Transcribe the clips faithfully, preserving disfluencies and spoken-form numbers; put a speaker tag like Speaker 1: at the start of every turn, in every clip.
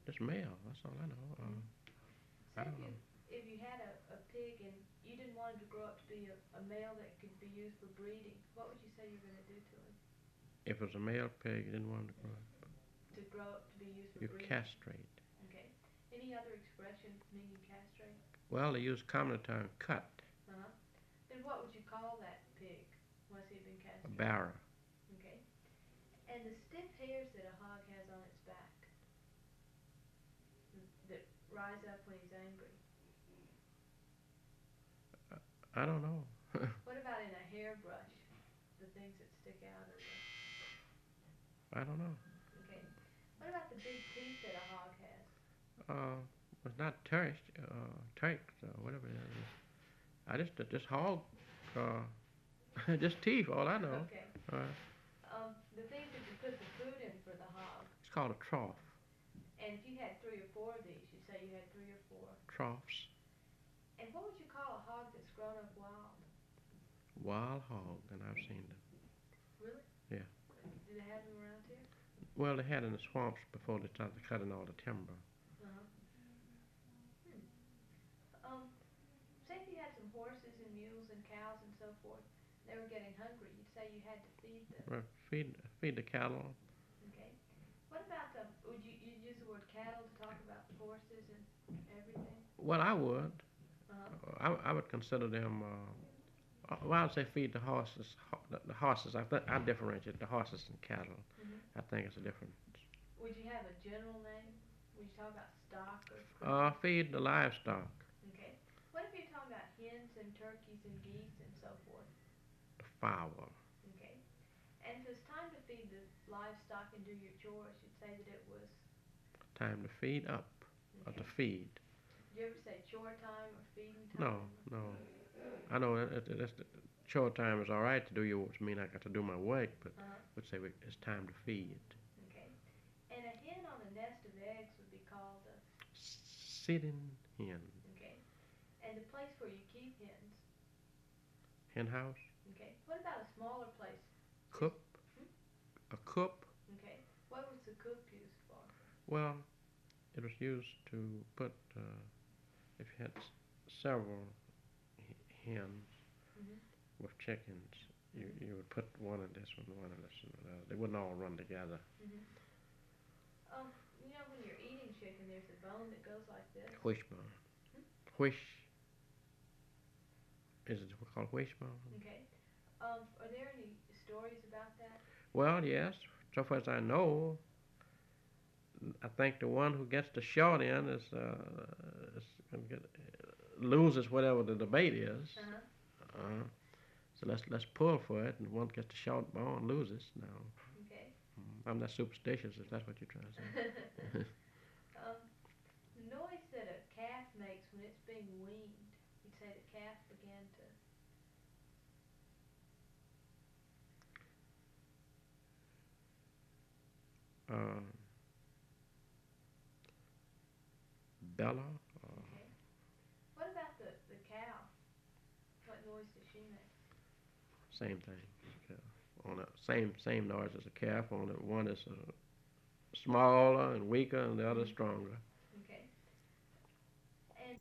Speaker 1: Just male. That's all I know. Uh, I
Speaker 2: Say if
Speaker 1: don't
Speaker 2: you
Speaker 1: know.
Speaker 2: if you had a, a pig and you didn't want him to grow up to be a, a male that could be used for breeding, what would you say you're going to do to him
Speaker 1: If it was a male pig, you didn't want him to grow up.
Speaker 2: to grow up to be used for
Speaker 1: You
Speaker 2: breeding?
Speaker 1: castrate.
Speaker 2: Okay. Any other expression meaning castrate?
Speaker 1: Well, they use common term cut.
Speaker 2: Uh huh. Then what would you call that pig once he'd been
Speaker 1: A
Speaker 2: castrated?
Speaker 1: barra.
Speaker 2: Okay. And the stiff hairs that a hog has on its back that rise up when he's angry.
Speaker 1: I don't know.
Speaker 2: What about in a hairbrush? The things that stick out of the.
Speaker 1: I don't know.
Speaker 2: Okay. What about the big teeth that a hog has?
Speaker 1: Uh, it's not turkey, uh, turkey, uh, whatever it is. I just, just hog, uh, just teeth, all I know.
Speaker 2: Okay.
Speaker 1: Uh,
Speaker 2: Um, the things that you put the food in for the hog.
Speaker 1: it's called a trough.
Speaker 2: And if you had three or four of these, you'd say you had three or four.
Speaker 1: Troughs.
Speaker 2: And what would you call a hog that's grown up wild?
Speaker 1: Wild hog, and I've seen them.
Speaker 2: Really?
Speaker 1: Yeah.
Speaker 2: Do they have them around here?
Speaker 1: Well, they had in the swamps before they started cutting all the timber.
Speaker 2: Uh huh. Hmm. Um, say if you had some horses and mules and cows and so forth, they were getting hungry. You'd say you had to feed them.
Speaker 1: Well, feed, feed the cattle.
Speaker 2: Okay. What about um? Would you you use the word cattle to talk about horses and everything?
Speaker 1: Well, I would.
Speaker 2: Uh huh.
Speaker 1: Uh, I, I would consider them. Uh, uh, well, I'd say feed the horses. Ho- the, the horses. I th- I differentiate the horses and cattle.
Speaker 2: Mhm.
Speaker 1: I think it's a difference.
Speaker 2: Would you have a general name? Would you talk about stock or
Speaker 1: Uh,
Speaker 2: breed?
Speaker 1: feed the livestock.
Speaker 2: Okay. What if you're talking about hens and turkeys and geese and so forth?
Speaker 1: The fowl.
Speaker 2: Okay. And if it's time to feed the livestock and do your chores, you'd say that it was.
Speaker 1: Time to feed up. Or to
Speaker 2: Okay.
Speaker 1: feed.
Speaker 2: Do you ever say chore time or feeding
Speaker 1: No,
Speaker 2: time?
Speaker 1: no. I know it, it, it's the, chore time is all right to do yours. I mean, I got to do my work, but
Speaker 2: Uh huh.
Speaker 1: would say we, it's time to feed.
Speaker 2: Okay. And a hen on a nest of eggs would be called a.
Speaker 1: Sitting hen.
Speaker 2: Okay. And the place where you keep hens.
Speaker 1: Hen house.
Speaker 2: Okay. What about a smaller place? Just.
Speaker 1: Coop.
Speaker 2: Hmm?
Speaker 1: A coop.
Speaker 2: Okay. What was the coop used for?
Speaker 1: Well, it was used to put, uh, if you had s- several h- hens
Speaker 2: Mhm.
Speaker 1: with chickens, you,
Speaker 2: Mhm.
Speaker 1: you would put one in this one, one in this one. Uh, they wouldn't all run together.
Speaker 2: Mhm. Um, you know when you're eating chicken, there's a bone that goes like this.
Speaker 1: Wishbone.
Speaker 2: Hmm?
Speaker 1: Wish. Is it called wishbone?
Speaker 2: Okay. Um, are there any stories about that?
Speaker 1: Well, yes. So far as I know, I think the one who gets the short end is, uh, is gonna get, loses whatever the debate is.
Speaker 2: Uh huh.
Speaker 1: Uh, so let's let's pull for it, and one gets the short bone loses. Now,
Speaker 2: Okay.
Speaker 1: I'm not superstitious if that's what you're trying to say.
Speaker 2: um, the noise that a calf makes when it's being weaned, you'd say the calf began to.
Speaker 1: uh, Bella, uh,
Speaker 2: Okay. What about the the cow? What noise does she make?
Speaker 1: same thing. Uh, on the same same noise as a calf. Only one is uh, smaller and weaker, and the other
Speaker 2: Mhm.
Speaker 1: stronger.
Speaker 2: Okay. And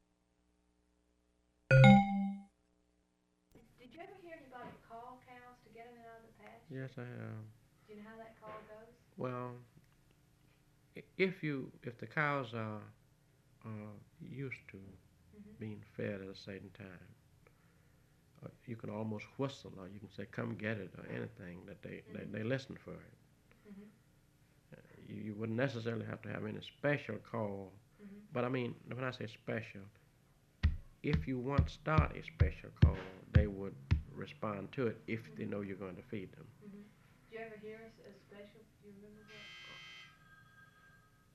Speaker 2: did you ever hear anybody call cows to get them out of the
Speaker 1: Yes,
Speaker 2: pasture?
Speaker 1: I have.
Speaker 2: Do you know how that call goes?
Speaker 1: Well, if you if the cows are uh, used to
Speaker 2: Mhm.
Speaker 1: being fed at a certain time, uh, you can almost whistle, or you can say, "Come get it," or anything that they they,
Speaker 2: Mhm.
Speaker 1: they listen for it.
Speaker 2: Mhm.
Speaker 1: Uh, you, you wouldn't necessarily have to have any special call,
Speaker 2: Mhm.
Speaker 1: but I mean, when I say special, if you want to start a special call, they would respond to it if they
Speaker 2: Mhm.
Speaker 1: know you're going to feed them.
Speaker 2: Mhm. Do you ever hear a, a